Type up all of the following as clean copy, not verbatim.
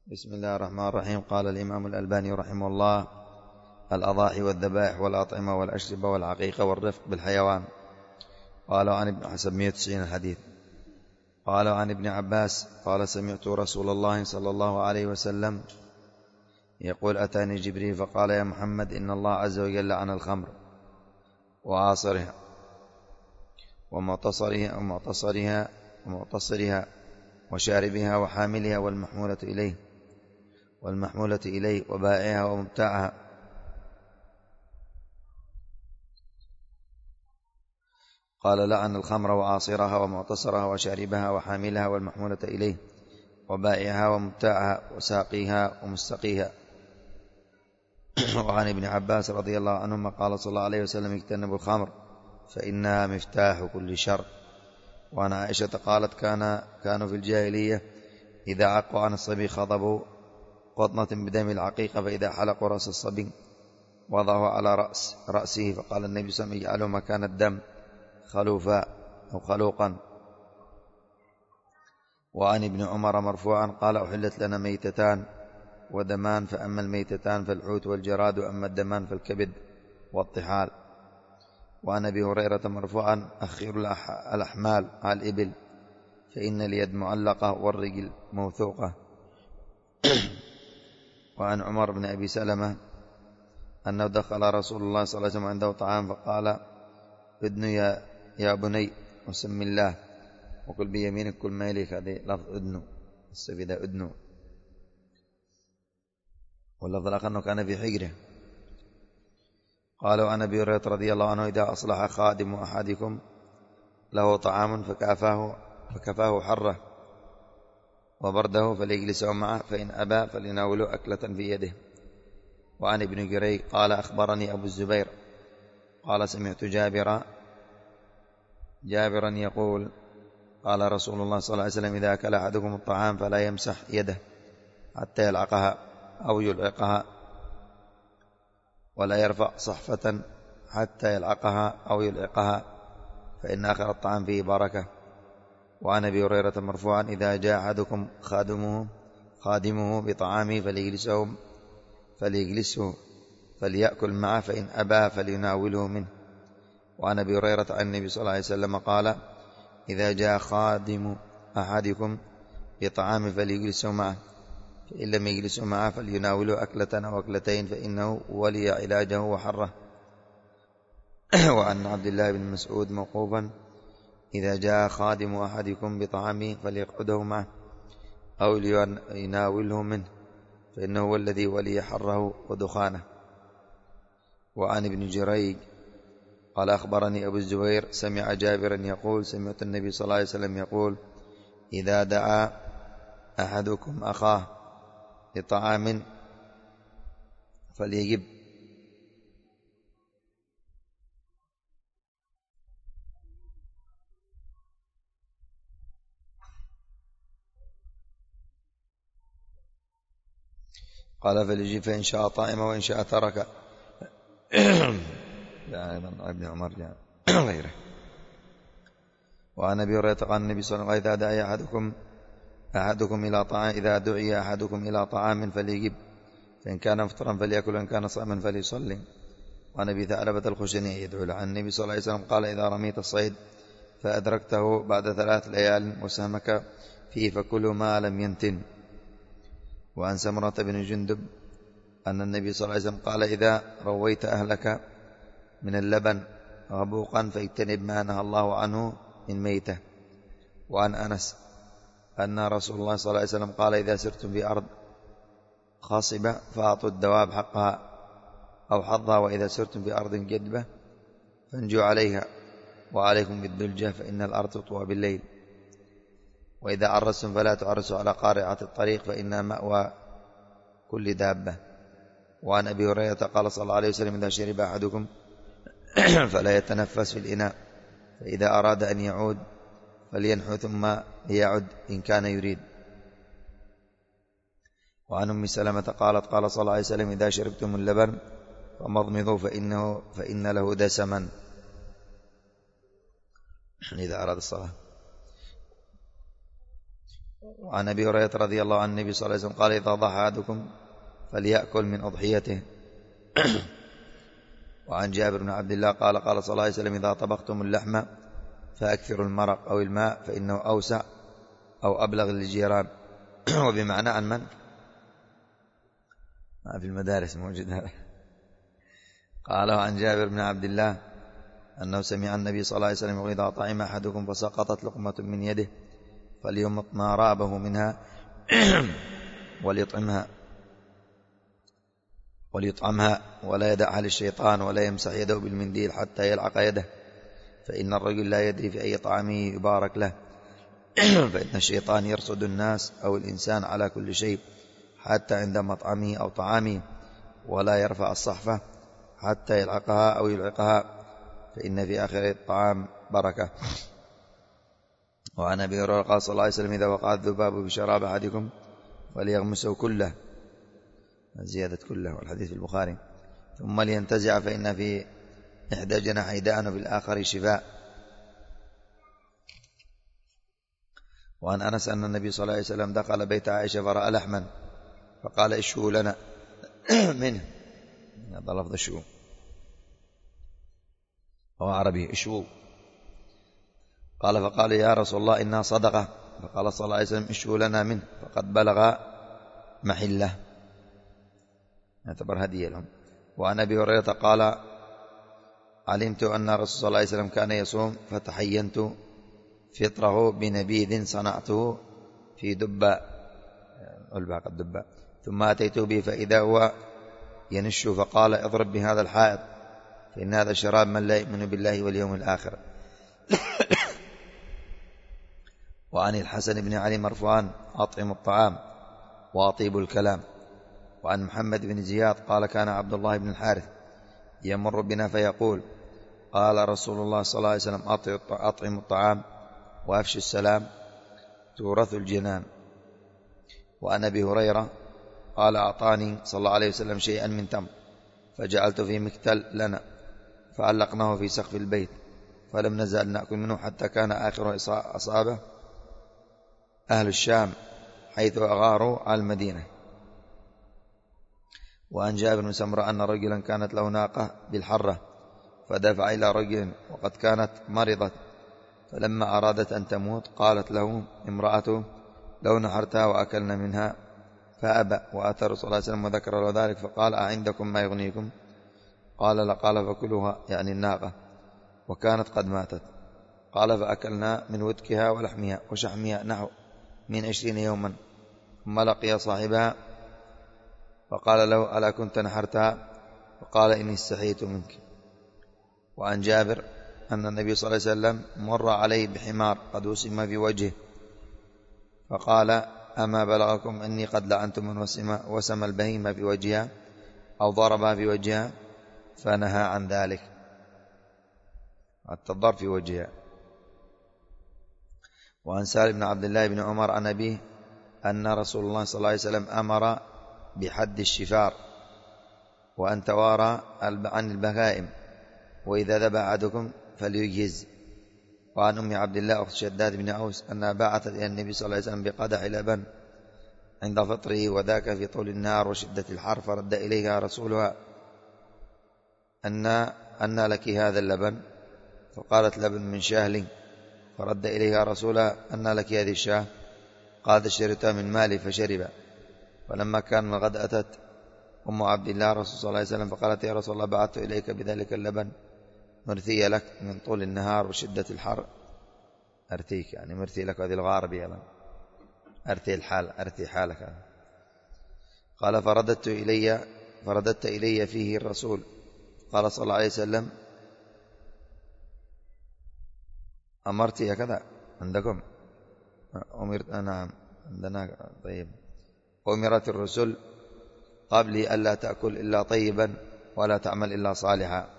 بسم الله الرحمن الرحيم. قال الإمام الألباني رحمه الله: الأضاحي والذبائح والأطعمة والأشربة والعقيقة والرفق بالحيوان. قالوا عن حسب 190 الحديث. قالوا عن ابن عباس قال: سمعت رسول الله صلى الله عليه وسلم يقول: أتاني جبريل فقال: يا محمد، إن الله عز وجل عن الخمر وعاصرها ومعتصرها وشاربها وحاملها والمحمولة إليه وبائعها ومبتاعها. قال: لعن الخمر وعاصرها ومعتصرها وشاربها وحاملها والمحمولة إليه وبائعها ومبتاعها وساقيها ومستقيها. وعن ابن عباس رضي الله عنهما قال صلى الله عليه وسلم: اجتنبوا الخمر فإنها مفتاح كل شر. وعن عائشة قالت: كانوا في الجاهلية إذا عقوا عن الصبي خضبوا قطنة بدم العقيقة، فإذا حلقوا رأس الصبي وضعوا على رأسه، فقال النبي صلى الله عليه وسلم: اجعلوا مكان الدم خلوفا أو خلوقا. وعن ابن عمر مرفوعا قال: أحلت لنا ميتتان ودمان، فأما الميتتان فالحوت والجراد، وأما الدمان فالكبد والطحال. وعن أبي هريرة مرفوعا: أخروا الأحمال على الإبل فإن اليد معلقة والرجل موثوقة. وعن عمر بن أبي سلمة أنه دخل رسول الله صلى الله عليه وسلم عنده طعام فقال: ادن يا بني وسم الله وكل بيمينك كل ما يليك. هذه لفظ ادنو، السفيدة ادنو. واللفظ الآخر أنه كان في حجره. قالوا عن أبي هريرة رضي الله عنه: إذا أصلح خادم أحدكم له طعام فكفاه حره وبرده فليجلسه معه، فإن أبى فليناوله أكلة في يده. وعن ابن جريج قال: أخبرني أبو الزبير قال: سمعت جابرا يقول: قال رسول الله صلى الله عليه وسلم: إذا أكل أحدكم الطعام فلا يمسح يده حتى يلعقها أو يلعقها، ولا يرفع صحفة حتى يلعقها أو يلعقها، فإن آخر الطعام فيه بركة. وعن أبي هريرة مرفوعا: إذا جاء أحدكم خادمه بطعامه فليجلسه فليأكل معه، فإن أبى فليناوله منه. وعن أبي هريرة عن النبي صلى الله عليه وسلم قال: إذا جاء خادم أحدكم بطعام فليجلسه معه، فإن لم يجلسه معه فليناوله أكلة أو أكلتين، فإنه ولي علاجه وحره. وعن عبد الله بن مسعود موقوفا: إذا جاء خادم أحدكم بطعامه فليقعده معه أو ليناوله منه، فإنه هو الذي ولي حره ودخانه. وعن ابن جريج قال: أخبرني أبو الزبير سمع جابرا يقول: سمعت النبي صلى الله عليه وسلم يقول: إذا دعا أحدكم أخاه لطعام فليجب. تقال: فليجب فإن شاء طعم وإن شاء ترك. أيضا ابن عمر جاء غيره. وعن أبي هريرة قال النبي صلى الله عليه وسلم: إذا دعي أحدكم إلى طعام فليجب، فإن كان مفطرا فليأكل، وإن كان صائما فليصلي. وعن أبي ثعلبة الخشني يدعو له عن النبي صلى الله عليه وسلم قال: إذا رميت الصيد فأدركته بعد 3 ليال وسهمك فيه فكله ما لم ينتن. وعن سمرة بن جندب أن النبي صلى الله عليه وسلم قال: إذا رويت أهلك من اللبن غبوقا فاجتنب ما نهى الله عنه من ميته. وعن أنس أن رسول الله صلى الله عليه وسلم قال: إذا سرتم في أرض خاصبة فأعطوا الدواب حقها أو حظها، وإذا سرتم في أرض جدبة فانجوا عليها، وعليكم بالدلجة فإن الأرض تطوى بالليل. وإذا عرستم فلا تعرسوا على قارعة الطريق فإنها مأوى كل دابة. وعن أبي هريرة قال صلى الله عليه وسلم: إذا شرب أحدكم فلا يتنفس في الإناء، فإذا أراد أن يعود فلينحو ثم ليعد إن كان يريد. وعن أم سلمة قالت: قال صلى الله عليه وسلم: إذا شربتم اللبن فمضمضوا فإن له دسما. إذا أراد الصلاة. وعن أبي هريرة رضي الله عن النبي صلى الله عليه وسلم قال إذا ضحى أحدكم فليأكل من أضحيته. وعن جابر بن عبد الله قال قال صلى الله عليه وسلم إذا طبختم اللحم فأكثروا المرق أو الماء فإنه أوسع أو أبلغ للجيران. وبمعنى عن من؟ في المدارس موجود هذا. قال عن جابر بن عبد الله أنه سمع النبي صلى الله عليه وسلم يقول إذا طعم أحدكم فسقطت لقمة من يده فليمط ما رابه منها وليطعمها ولا يدعها للشيطان ولا يمسح يده بالمنديل حتى يلعق يده، فإن الرجل لا يدري في أي طعامه يبارك له. فإن الشيطان يرصد الناس أو الإنسان على كل شيء حتى عند مطعمه أو طعامه، ولا يرفع الصحفة حتى يلعقها أو يلعقها، فإن في آخر الطعام بركة. وعن أبي هريرة قال صلى الله عليه وسلم إذا وقع الذباب بشراب أحدكم فليغمسه كله، زيادة كله، والحديث في البخاري، ثم لينتزع فإن في إحدى جناحي داء وفي الآخر شفاء. وعن أنس أن النبي صلى الله عليه وسلم دخل بيت عائشة فرأى لحما فقال اشهوا لنا منه، هذا لفظ الشهو، هو عربي اشهوا. قال فقال يا رسول الله إنها صدقة، فقال صلى الله عليه وسلم اشهوا لنا منه فقد بلغ محله، يعتبر هدية لهم. وعن أبي هريرة قال علمت أن الرسول صلى الله عليه وسلم كان يصوم فتحينت فطره بنبيذ صنعته في دباء ثم أتيته به فإذا هو ينش فقال اضرب بهذا الحائط فإن هذا شراب من لا يؤمن بالله واليوم الآخر. وعن الحسن بن علي مرفوعا أطعم الطعام وأطيب الكلام. وعن محمد بن زياد قال كان عبد الله بن الحارث يمر بنا فيقول قال رسول الله صلى الله عليه وسلم أطعم الطعام وأفش السلام تورث الجنان. وعن أبي هريرة قال أعطاني صلى الله عليه وسلم شيئا من تمر فجعلت في مكتل لنا فعلقناه في سقف البيت فلم نزال نأكل منه حتى كان آخر أصابه أهل الشام حيث أغاروا على المدينة. وعن جابر بن سمرة أن رجلا كانت له ناقة بالحرة فدفع إلى رجل وقد كانت مرضت، فلما أرادت أن تموت قالت له امرأته لو نحرتها وأكلنا منها فأبى، وأتى رسول الله صلى الله عليه وسلم وذكر له ذلك فقال أعندكم ما يغنيكم؟ قال لا، قال فكلوها يعني الناقة، وكانت قد ماتت. قال فأكلنا من ودكها ولحمها وشحمها نحو من 20 يوما، ثم لقي صاحبها فقال له ألا كنت نحرتها؟ فقال إني استحييت منك. وعن جابر أن النبي صلى الله عليه وسلم مر عليه بحمار قد وسم في وجهه فقال أما بلغكم أني قد لعنت من وسم البهيمة في وجهها أو ضربها في وجهها؟ فنهى عن ذلك، الضرب في وجهها. وعن سالم بن عبد الله بن عمر عن أبيه أن رسول الله صلى الله عليه وسلم أمر بحد الشفار وأن توارى عن البهائم وإذا ذبح أحدكم فليجهز. وعن أم عبد الله أخت شداد بن أوس أنها بعثت إلى النبي صلى الله عليه وسلم بقدح لبن عند فطره وذاك في طول النهار وشدة الحر، فرد إليها رسولها أن لك هذا اللبن؟ فقالت لبن من شاه لي. فرد إليها رسولها أن لك هذه الشاه؟ قالت شربتها من مالي فشرب. فلما كان الغد أتت أم عبد الله رسول صلى الله عليه وسلم فقالت يا رسول الله بعثت إليك بذلك اللبن مرثي لك من طول النهار وشدة الحر. أرثيك يعني مرثي لك، هذه الغارب يلا أرثي حالك. قال فرددت إلي فيه الرسول. قال صلى الله عليه وسلم أمرتي هكذا عندكم؟ أمرت نعم عندنا. طيب أمرت الرسل قبلي ألا تأكل إلا طيبا ولا تعمل إلا صالحا.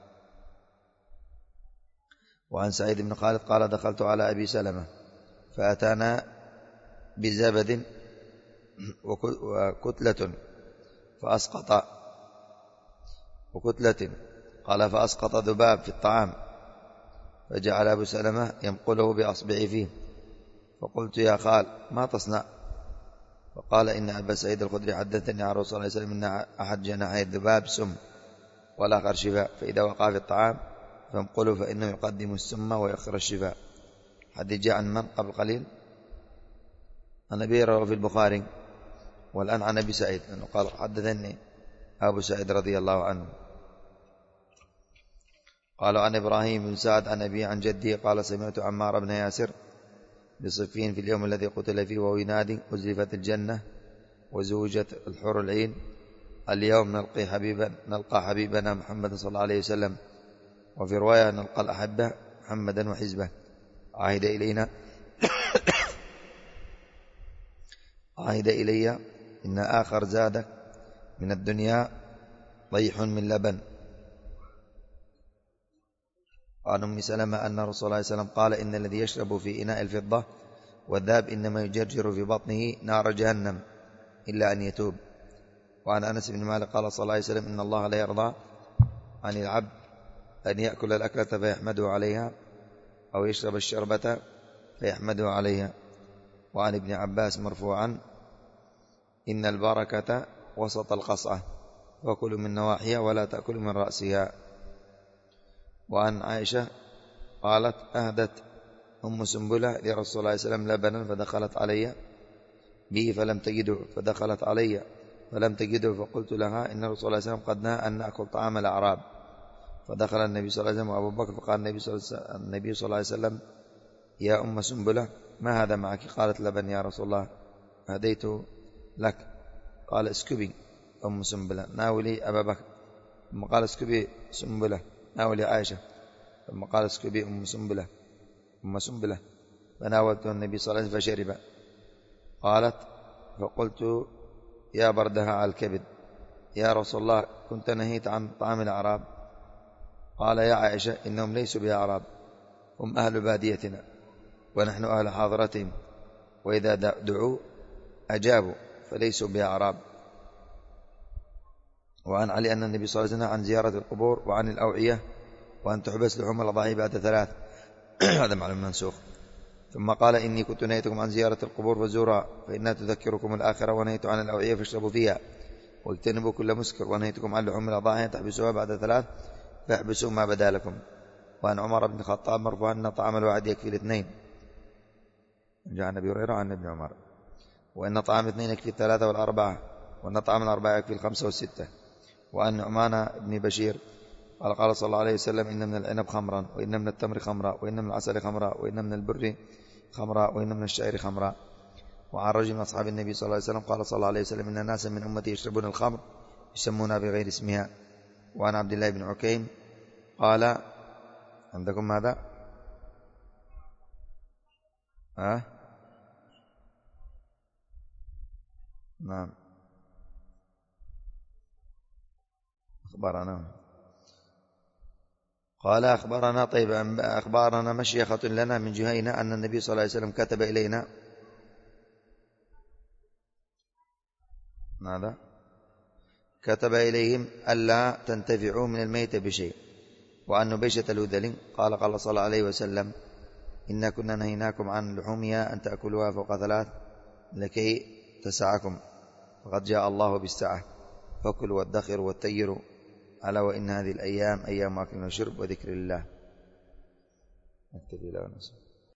وعن سعيد بن خالد قال دخلت على أبي سلمة فأتانا بزبد وكتلة قال فأسقط ذباب في الطعام فجعل أبو سلمة ينقله بأصبعه فيه، فقلت يا خال ما تصنع؟ فقال إن أبا سعيد الخدري حدثني عن رسول الله صلى الله عليه وسلم إن أحد جناحي الذباب سم والآخر شفاء، فإذا وقع في الطعام فانقلوا فإنه يقدم السم ويؤخر الشفاء. حديث جاء عن من قبل قليل؟ عن أبي رواه في البخاري، والآن عن أبي سعيد أنه قال حدثني أبو سعيد رضي الله عنه. قالوا عن إبراهيم بن سعد عن أبي عن جدي قال سمعت عمار بن ياسر بصفين في اليوم الذي قتل فيه وهو ينادي أزلفت الجنة وزوجت الحور العين اليوم نلقى حبيبنا محمد صلى الله عليه وسلم، وفي رواية نلقى الأحبة محمدا وحزبه. عهد إلي إن آخر زادك من الدنيا ضيح من لبن. قال أم سلمة أن رسول الله صلى الله عليه وسلم قال إن الذي يشرب في إناء الفضة والذهب إنما يجرجر في بطنه نار جهنم إلا أن يتوب. وعن أنس بن مالك قال صلى الله عليه وسلم إن الله لا يرضى عن العبد أن يأكل الأكلة فيحمده عليها أو يشرب الشربة فيحمده عليها. وعن ابن عباس مرفوعا إن البركة وسط القصعة وكلوا من نواحيها ولا تأكلوا من رأسها. وعن عائشة قالت أهدت أم سنبلة لرسول الله صلى الله عليه وسلم لبنا فدخلت علي به فلم تجده، فدخلت علي فلم تجده، فقلت لها إن رسول الله صلى الله عليه وسلم قد نهى أن نأكل طعام الأعراب. فدخل النبي صلى الله عليه وسلم وأبو بكر فقال النبي صلى الله عليه وسلم يا أم سنبلة ما هذا معك؟ قالت لبن يا رسول الله هديته لك. قال اسكبي أم سنبلة ناولي أبا بكر، ثم قال اسكبي سنبلة ناولي عائشة، ثم قال اسكبي أم سنبلة فناولته النبي صلى الله عليه وسلم فشرب. قالت فقلت يا بردها على الكبد يا رسول الله كنت نهيت عن طعام الأعراب. قال يا عائشة إنهم ليسوا بأعراب، هم أهل باديتنا ونحن أهل حاضرتهم، وإذا دعوا أجابوا فليسوا بأعراب. وعن علي أن النبي صلى الله عليه وسلم عن زيارة القبور وعن الأوعية وأن تحبس لحوم الأضاحي بعد 3 هذا معلوم منسوخ. ثم قال إني كنت نهيتكم عن زيارة القبور فزورها فإنها تذكركم الآخرة، ونهيت عن الأوعية فاشربوا فيها واجتنبوا كل مسكر، ونهيتكم عن لحوم الأضاحي تحبسوها بعد 3 فاحبسوا ما بدا لكم. وعن عمر بن الخطاب مرفوعا أن طعام الواحد يكفي الاثنين، جاء عن أبي هريرة عن ابن عمر، وأن طعام 2 يكفي 3 و4، وأن طعام 4 يكفي 5 و6. وأن نعمان بن بشير قال قال صلى الله عليه وسلم إن من العنب خمرا، وإن من التمر خمرا، وإن من العسل خمرا، وإن من البر خمرا، وإن من الشعير خمرا. وعن رجل من أصحاب النبي صلى الله عليه وسلم قال صلى الله عليه وسلم إن ناسا من أمتي يشربون الخمر يسمونها بغير اسمها. وعن عبد الله بن عكيم قال عندكم ماذا؟ نعم أخبرنا قال أخبرنا طيب أخبرنا مشيخة لنا من جهينة أن النبي صلى الله عليه وسلم كتب إلينا ماذا؟ كتب إليهم ألا تنتفعوا من الميت بشيء. وأن نبيشة الهذلي قال قال صلى الله عليه وسلم إنا كنا نهيناكم عن لحومها أن تأكلوها فوق 3 لكي تسعكم، فقد جاء الله بالسعة، فكلوا وادخروا واتيروا، ألا وإن هذه الأيام أيام أكل وشرب وذكر الله.